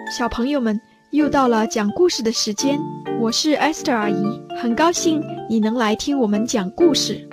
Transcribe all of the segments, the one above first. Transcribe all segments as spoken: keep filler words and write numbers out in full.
小朋友们，又到了讲故事的时间，我是 Esther 阿姨，很高兴你能来听我们讲故事。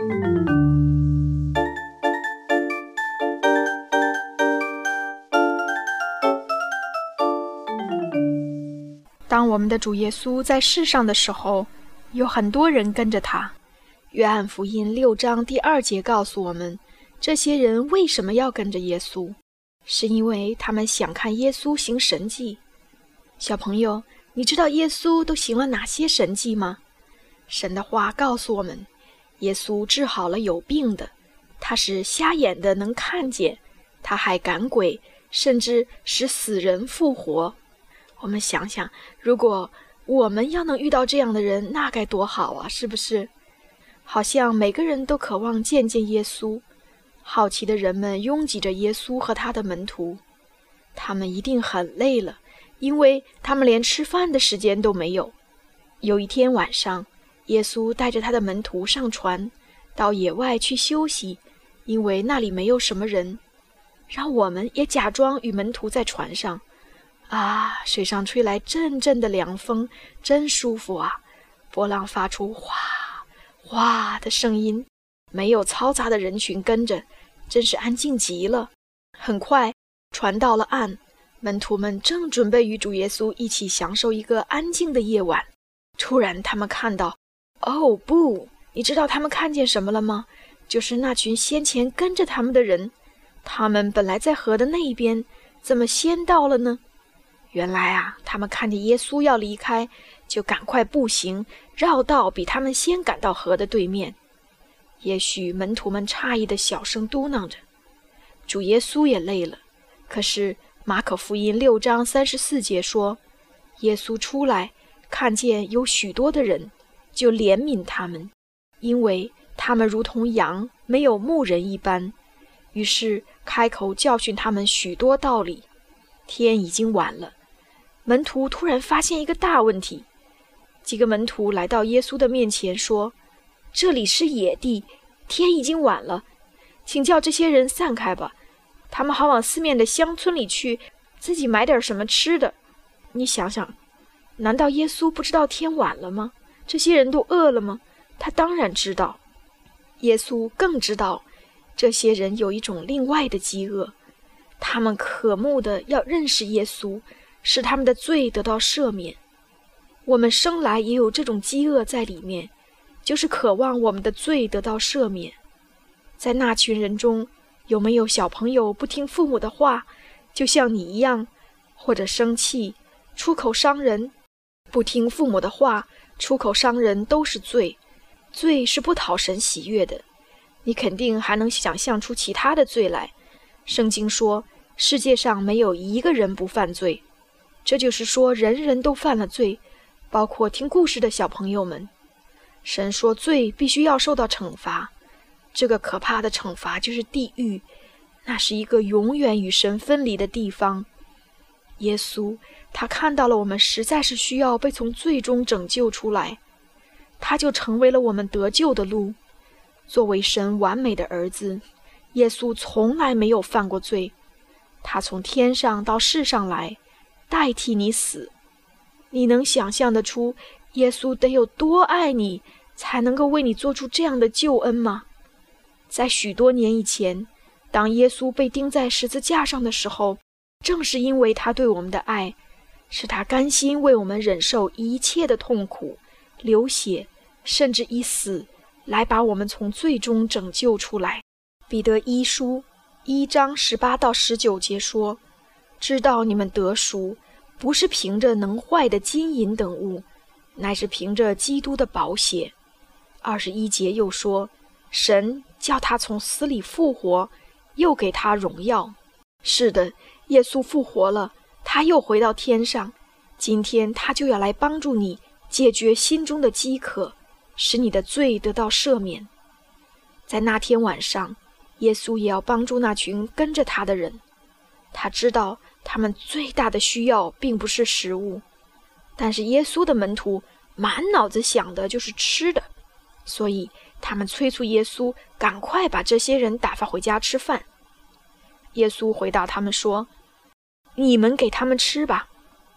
当我们的主耶稣在世上的时候，有很多人跟着他。约翰福音六章第二节告诉我们，这些人为什么要跟着耶稣？是因为他们想看耶稣行神迹。小朋友，你知道耶稣都行了哪些神迹吗？神的话告诉我们，耶稣治好了有病的，他使瞎眼的能看见，他还赶鬼，甚至使死人复活。我们想想，如果我们要能遇到这样的人，那该多好啊，是不是？好像每个人都渴望见见耶稣，好奇的人们拥挤着耶稣和他的门徒。他们一定很累了，因为他们连吃饭的时间都没有。有一天晚上，耶稣带着他的门徒上船，到野外去休息，因为那里没有什么人。让我们也假装与门徒在船上。啊，水上吹来阵阵的凉风，真舒服啊！波浪发出哗哗的声音，没有嘈杂的人群跟着，真是安静极了。很快，船到了岸，门徒们正准备与主耶稣一起享受一个安静的夜晚。突然，他们看到，哦不，你知道他们看见什么了吗？就是那群先前跟着他们的人，他们本来在河的那一边，怎么先到了呢？原来啊，他们看见耶稣要离开，就赶快步行，绕道比他们先赶到河的对面。也许门徒们诧异地小声嘟囔着，主耶稣也累了。可是马可福音六章三十四节说，耶稣出来，看见有许多的人，就怜悯他们，因为他们如同羊没有牧人一般，于是开口教训他们许多道理。天已经晚了，门徒突然发现一个大问题。几个门徒来到耶稣的面前说，这里是野地，天已经晚了，请叫这些人散开吧，他们好往四面的乡村里去，自己买点什么吃的。你想想，难道耶稣不知道天晚了吗？这些人都饿了吗？他当然知道。耶稣更知道，这些人有一种另外的饥饿，他们渴慕的要认识耶稣，使他们的罪得到赦免。我们生来也有这种饥饿在里面，就是渴望我们的罪得到赦免。在那群人中，有没有小朋友不听父母的话，就像你一样，或者生气，出口伤人？不听父母的话，出口伤人都是罪，罪是不讨神喜悦的。你肯定还能想象出其他的罪来。圣经说，世界上没有一个人不犯罪，这就是说人人都犯了罪，包括听故事的小朋友们。神说罪必须要受到惩罚，这个可怕的惩罚就是地狱，那是一个永远与神分离的地方。耶稣他看到了我们实在是需要被从罪中拯救出来，他就成为了我们得救的路。作为神完美的儿子，耶稣从来没有犯过罪，他从天上到世上来，代替你死。你能想象得出耶稣得有多爱你，才能够为你做出这样的救恩吗？在许多年以前，当耶稣被钉在十字架上的时候，正是因为他对我们的爱，使他甘心为我们忍受一切的痛苦，流血，甚至以死来把我们从罪中拯救出来。彼得一书一章十八到十九节说，知道你们得赎，不是凭着能坏的金银等物，乃是凭着基督的宝血。二十一节又说，神叫他从死里复活，又给他荣耀。是的，耶稣复活了，他又回到天上，今天他就要来帮助你解决心中的饥渴，使你的罪得到赦免。在那天晚上，耶稣也要帮助那群跟着他的人。他知道他们最大的需要并不是食物，但是耶稣的门徒满脑子想的就是吃的，所以他们催促耶稣赶快把这些人打发回家吃饭。耶稣回答他们说，你们给他们吃吧。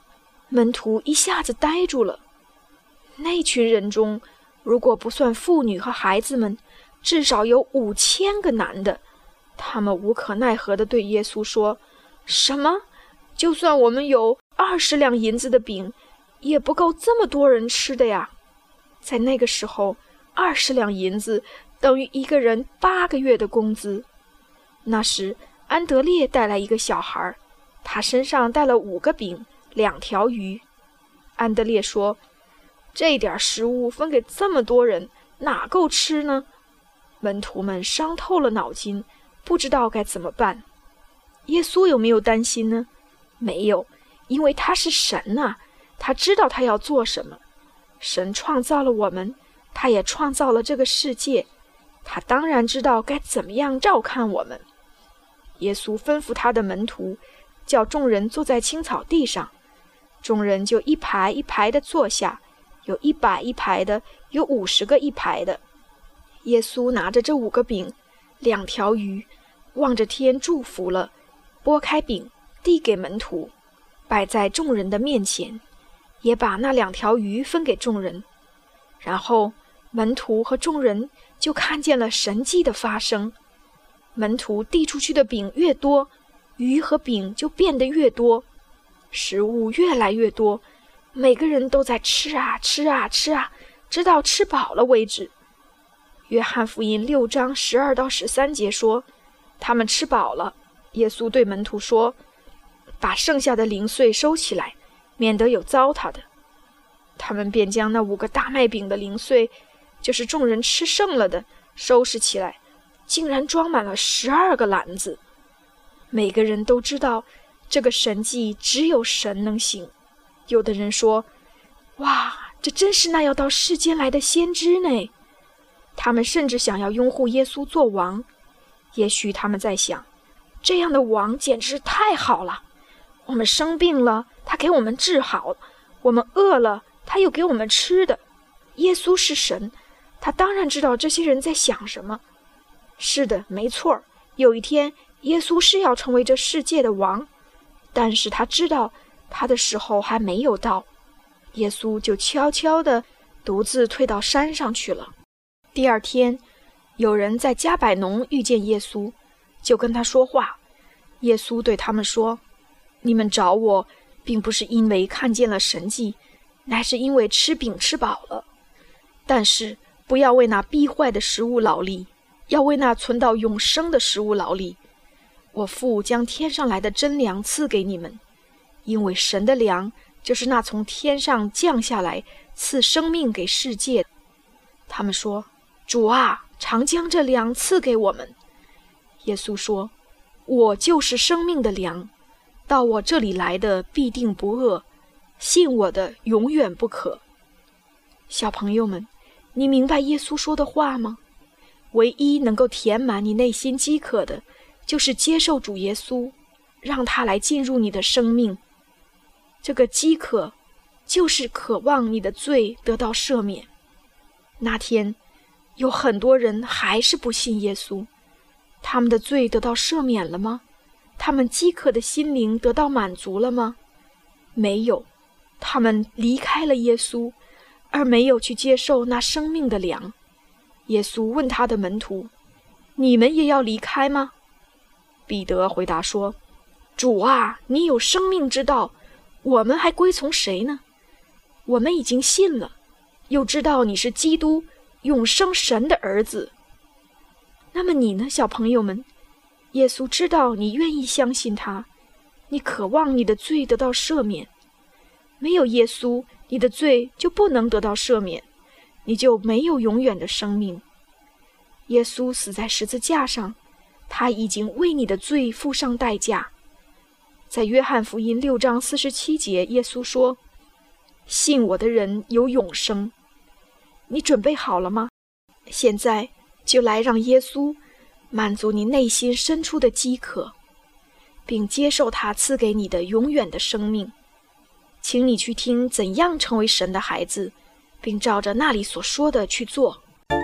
门徒一下子呆住了。那群人中，如果不算妇女和孩子们，至少有五千个男的。他们无可奈何地对耶稣说：什么？就算我们有二十两银子的饼，也不够这么多人吃的呀。在那个时候，二十两银子等于一个人八个月的工资。那时安德烈带来一个小孩，他身上带了五个饼，两条鱼。安德烈说：这点食物分给这么多人，哪够吃呢？门徒们伤透了脑筋，不知道该怎么办。耶稣有没有担心呢？没有，因为他是神啊，他知道他要做什么。神创造了我们，他也创造了这个世界，他当然知道该怎么样照看我们。耶稣吩咐他的门徒，叫众人坐在青草地上，众人就一排一排地坐下，有一百一排的，有五十个一排的。耶稣拿着这五个饼，两条鱼，望着天祝福了，拨开饼，递给门徒，摆在众人的面前，也把那两条鱼分给众人。然后门徒和众人就看见了神迹的发生。门徒递出去的饼越多，鱼和饼就变得越多，食物越来越多，每个人都在吃啊吃啊吃啊，直到吃饱了为止。约翰福音六章十二到十三节说，他们吃饱了，耶稣对门徒说：把剩下的零碎收起来，免得有糟蹋的。他们便将那五个大麦饼的零碎，就是众人吃剩了的，收拾起来，竟然装满了十二个篮子。每个人都知道这个神迹只有神能行。有的人说：哇，这真是那要到世间来的先知呢。他们甚至想要拥护耶稣做王。也许他们在想，这样的王简直太好了，我们生病了，他给我们治好；我们饿了，他又给我们吃的。耶稣是神，他当然知道这些人在想什么。是的，没错，有一天耶稣是要成为这世界的王，但是他知道他的时候还没有到。耶稣就悄悄地独自退到山上去了。第二天，有人在加百农遇见耶稣，就跟他说话。耶稣对他们说：你们找我，并不是因为看见了神迹，乃是因为吃饼吃饱了。但是不要为那逼坏的食物劳力，要为那存到永生的食物劳力。我父将天上来的真粮赐给你们，因为神的粮就是那从天上降下来赐生命给世界。他们说：主啊，常将这粮赐给我们。耶稣说：我就是生命的粮，到我这里来的必定不饿，信我的永远不渴。小朋友们，你明白耶稣说的话吗？唯一能够填满你内心饥渴的，就是接受主耶稣，让他来进入你的生命。这个饥渴就是渴望你的罪得到赦免。那天有很多人还是不信耶稣，他们的罪得到赦免了吗？他们饥渴的心灵得到满足了吗？没有，他们离开了耶稣，而没有去接受那生命的粮。耶稣问他的门徒：你们也要离开吗？彼得回答说：主啊，你有生命之道，我们还归从谁呢？我们已经信了，又知道你是基督，永生神的儿子。那么你呢，小朋友们？耶稣知道你愿意相信他，你渴望你的罪得到赦免。没有耶稣，你的罪就不能得到赦免，你就没有永远的生命。耶稣死在十字架上，他已经为你的罪付上代价。在约翰福音六章四十七节，耶稣说：信我的人有永生。你准备好了吗？现在就来让耶稣满足你内心深处的饥渴，并接受他赐给你的永远的生命。请你去听怎样成为神的孩子，并照着那里所说的去做。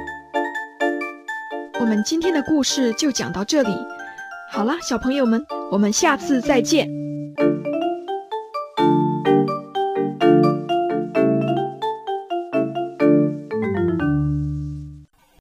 我们今天的故事就讲到这里。好了，小朋友们，我们下次再见。